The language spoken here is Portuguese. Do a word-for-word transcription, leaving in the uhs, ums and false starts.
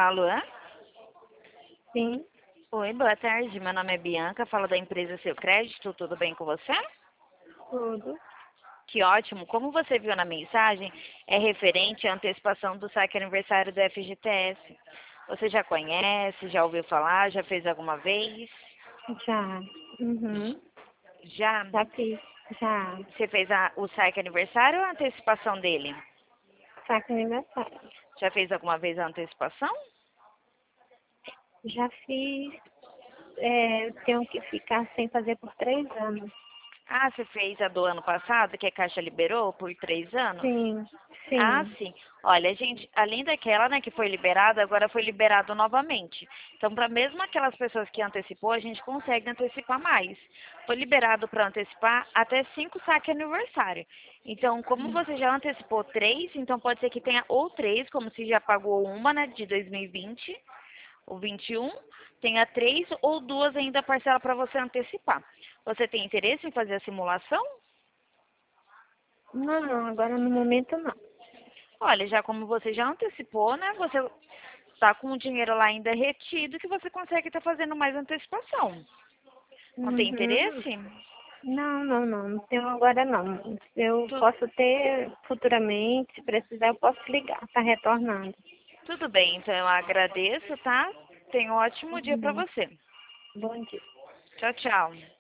Alô? Sim, Oi, boa tarde. Meu nome é Bianca, falo da empresa Seu Crédito. Tudo bem com você? tudo. Que ótimo. Como você viu na mensagem, é referente à antecipação do saque aniversário do F G T S. Você já conhece, já ouviu falar, já fez alguma vez? Já. Uhum. Já? Já fiz. Já. Você fez a- o saque aniversário ou a antecipação dele? Saque aniversário. Já fez alguma vez a antecipação? Já fiz. É, tenho que ficar sem fazer por três anos. Ah, você fez a do ano passado, que a Caixa liberou por três anos? Sim, Ah, sim. sim. Olha, gente, além daquela, né, que foi liberada, agora foi liberado novamente. Então, para mesmo aquelas pessoas que antecipou, a gente consegue antecipar mais. Foi liberado para antecipar até cinco saques aniversário. Então, como você já antecipou três, então pode ser que tenha ou três, como se já pagou uma, né, de dois mil e vinte, ou vinte e um, tenha três ou duas ainda parcela para você antecipar. Você tem interesse em fazer a simulação? Não, não, agora no momento não. Olha, já como você já antecipou, né? Você está com o dinheiro lá ainda retido que você consegue estar fazendo mais antecipação. Não tem Uhum. interesse? Não, não, não. Não tenho agora não. Eu Tu- posso ter futuramente, se precisar, eu posso ligar, tá retornando. tudo bem, então eu agradeço, tá? Tenha um ótimo dia para Uhum. você. Bom dia. Tchau, tchau.